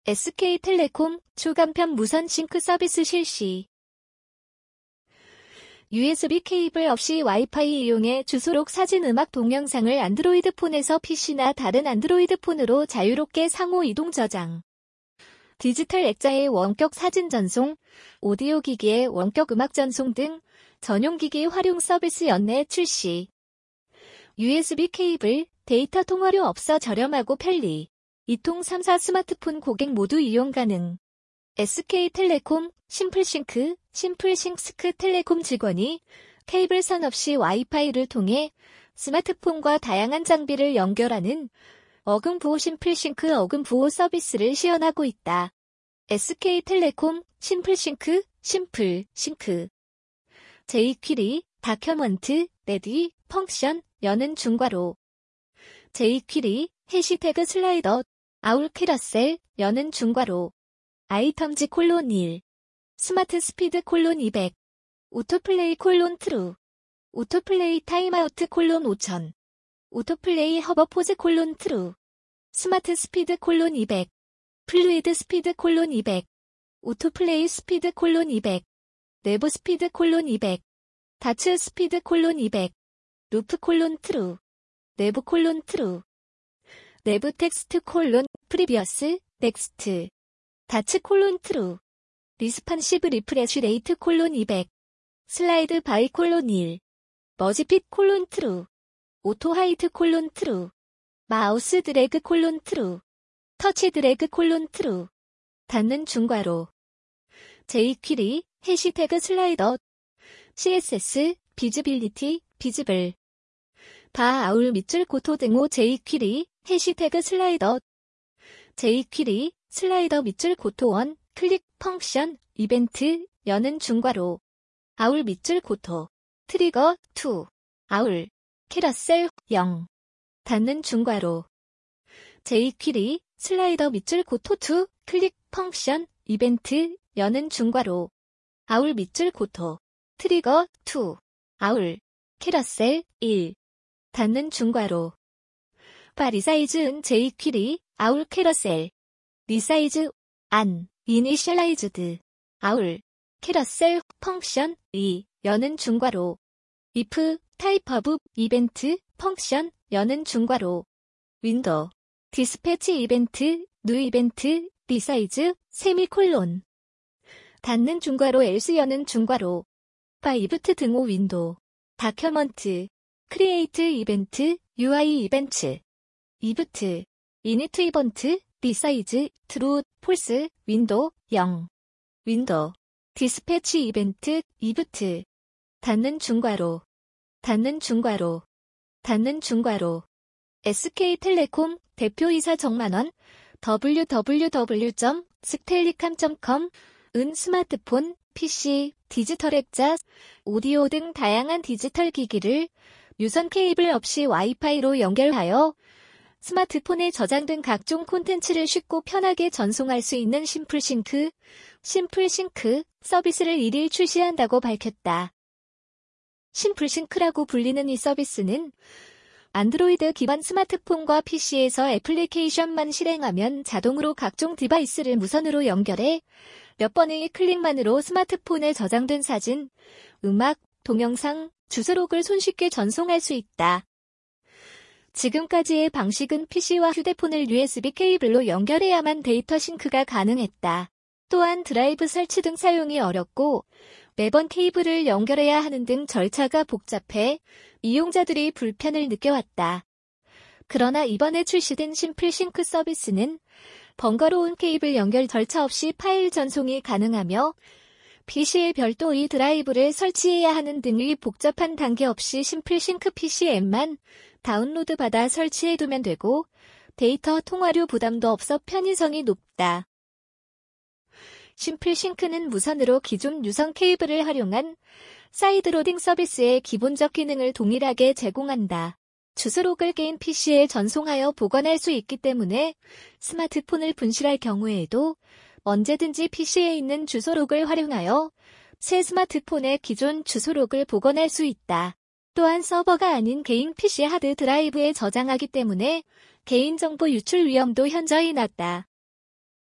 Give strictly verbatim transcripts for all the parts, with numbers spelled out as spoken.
에스케이텔레콤 초간편 무선 싱크 서비스 실시. 유에스비 케이블 없이 와이파이 이용해 주소록 사진, 음악, 동영상을 안드로이드 폰에서 피시나 다른 안드로이드 폰으로 자유롭게 상호 이동 저장. 디지털 액자의 원격 사진 전송, 오디오 기기의 원격 음악 전송 등 전용 기기 활용 서비스 연내 출시. 유에스비 케이블, 데이터 통화료 없어 저렴하고 편리. 이통 삼사 스마트폰 고객 모두 이용 가능. 에스케이텔레콤, 심플싱크, 심플싱스크 텔레콤 직원이 케이블선 없이 와이파이를 통해 스마트폰과 다양한 장비를 연결하는 어금보호 심플싱크 어금보호 서비스를 시연하고 있다. 에스케이텔레콤, 심플싱크, 심플싱크. 제이퀴리, 다큐먼트, 레디, 펑션, 여는 중괄호. 제이퀴리, 해시태그 슬라이더, 아울 캐러셀, 여는 중괄호. 아이텀즈 콜론 일. 스마트 스피드 콜론 이백. 오토플레이 콜론 트루. 오토플레이 타임아우트 콜론 오천. 오토플레이 허버포즈 콜론 트루. 스마트 스피드 콜론 이백. 플루이드 스피드 콜론 이백. 오토플레이 스피드 콜론 이백. 내부 스피드 콜론 이백. 다츠 스피드 콜론 이백. 루프 콜론 트루. 내부 콜론 트루. 내부 텍스트 콜론 프리비어스 넥스트. 다츠 콜론 트루. 리스판시브 리프레쉬 레이트 콜론 이백. 슬라이드 바이 콜론 일. 머지핏 콜론 트루. 오토 하이트 콜론 트루. 마우스 드래그 콜론 트루. 터치 드래그 콜론 트루. 닫는 중괄호. 제이퀴리, 해시태그 슬라이더. 씨에스에스, 비즈빌리티, 비즈블. 바 아울 밑줄 고토 등호 제이퀴리, 해시태그 슬라이더. 제이퀴리, 슬라이더 밑줄 고토 원, 클릭 펑션, 이벤트, 여는 중괄호. 아울 밑줄 고토. 트리거 이. 아울. 캐러셀 영. 닫는 중괄호. 제이퀴리, 슬라이더 밑줄 고토 이, 클릭 펑션, 이벤트, 여는 중괄호. 아울 밑줄 고토. 트리거 이. 아울. 캐러셀 일. 닫는 중괄호. 바 리사이즈은 제이퀴리, 아울 캐러셀. 리사이즈, 안, 이니셜라이즈드. 아울. 캐러셀, 펑션, 이, 여는 중괄호. if, 타입 오브, 이벤트, 펑션, 여는 중괄호. 윈도. 디스패치 이벤트, 뉴 이벤트, 리사이즈, 세미콜론. 닫는 중괄호 else 여는 중괄호. 바 이브트 등호 윈도. 다큐먼트. 크리에이트 이벤트, 유아이 이벤트. 이브트. 이니트 이번트, 리사이즈, 트루, 폴스, 윈도, 영. 윈도. 디스패치 이벤트, 이브트. 닫는 중괄호. 닫는 중괄호. 닫는 중괄호. 에스케이텔레콤 대표이사 정만원. 더블유 더블유 더블유 점 스텔리캄 점 컴. 은 스마트폰, 피시, 디지털 액자, 오디오 등 다양한 디지털 기기를 유선 케이블 없이 와이파이로 연결하여 스마트폰에 저장된 각종 콘텐츠를 쉽고 편하게 전송할 수 있는 심플싱크, 심플싱크 서비스를 일일 출시한다고 밝혔다. 심플싱크라고 불리는 이 서비스는 안드로이드 기반 스마트폰과 피시에서 애플리케이션만 실행하면 자동으로 각종 디바이스를 무선으로 연결해 몇 번의 클릭만으로 스마트폰에 저장된 사진, 음악, 동영상, 주소록을 손쉽게 전송할 수 있다. 지금까지의 방식은 피시와 휴대폰을 유에스비 케이블로 연결해야만 데이터 싱크가 가능했다. 또한 드라이브 설치 등 사용이 어렵고 매번 케이블을 연결해야 하는 등 절차가 복잡해 이용자들이 불편을 느껴왔다. 그러나 이번에 출시된 심플싱크 서비스는 번거로운 케이블 연결 절차 없이 파일 전송이 가능하며 피시에 별도의 드라이브를 설치해야 하는 등의 복잡한 단계 없이 심플싱크 피시 앱만 다운로드 받아 설치해두면 되고 데이터 통화료 부담도 없어 편의성이 높다. 심플싱크는 무선으로 기존 유선 케이블을 활용한 사이드로딩 서비스의 기본적 기능을 동일하게 제공한다. 주소록을 개인 피시에 전송하여 보관할 수 있기 때문에 스마트폰을 분실할 경우에도 언제든지 피시에 있는 주소록을 활용하여 새 스마트폰의 기존 주소록을 복원할 수 있다. 또한 서버가 아닌 개인 피시 하드 드라이브에 저장하기 때문에 개인정보 유출 위험도 현저히 낮다.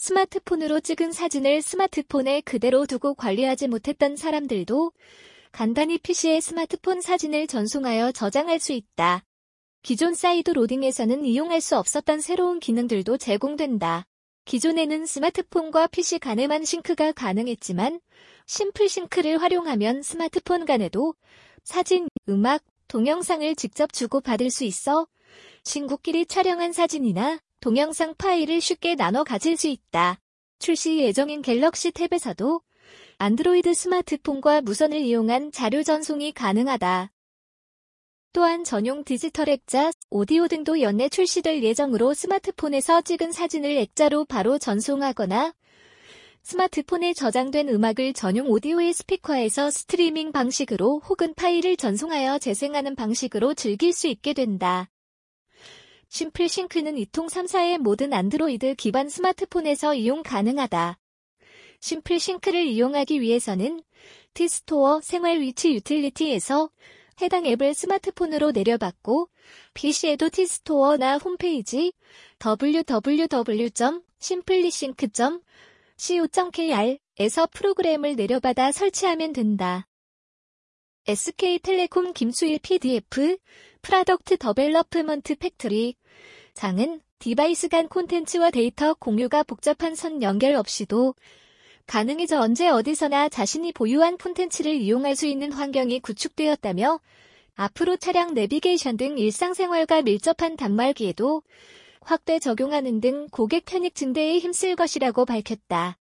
스마트폰으로 찍은 사진을 스마트폰에 그대로 두고 관리하지 못했던 사람들도 간단히 피시에 스마트폰 사진을 전송하여 저장할 수 있다. 기존 사이드 로딩에서는 이용할 수 없었던 새로운 기능들도 제공된다. 기존에는 스마트폰과 피시 간에만 싱크가 가능했지만 심플 싱크를 활용하면 스마트폰 간에도 사진, 음악, 동영상을 직접 주고받을 수 있어 친구끼리 촬영한 사진이나 동영상 파일을 쉽게 나눠 가질 수 있다. 출시 예정인 갤럭시 탭에서도 안드로이드 스마트폰과 무선을 이용한 자료 전송이 가능하다. 또한 전용 디지털 액자, 오디오 등도 연내 출시될 예정으로 스마트폰에서 찍은 사진을 액자로 바로 전송하거나 스마트폰에 저장된 음악을 전용 오디오의 스피커에서 스트리밍 방식으로 혹은 파일을 전송하여 재생하는 방식으로 즐길 수 있게 된다. 심플 싱크는 이통삼사의 모든 안드로이드 기반 스마트폰에서 이용 가능하다. 심플 싱크를 이용하기 위해서는 티스토어 생활 위치 유틸리티에서 해당 앱을 스마트폰으로 내려받고 피시에도 티스토어나 홈페이지 더블유 더블유 더블유 점 심플리싱크 점 씨오 점 케이알에서 프로그램을 내려받아 설치하면 된다. 에스케이텔레콤 김수일 피디에프 프로덕트 더벨러프먼트 팩토리 장은 디바이스 간 콘텐츠와 데이터 공유가 복잡한 선 연결 없이도 가능해져 언제 어디서나 자신이 보유한 콘텐츠를 이용할 수 있는 환경이 구축되었다며 앞으로 차량 내비게이션 등 일상생활과 밀접한 단말기에도 확대 적용하는 등 고객 편익 증대에 힘쓸 것이라고 밝혔다.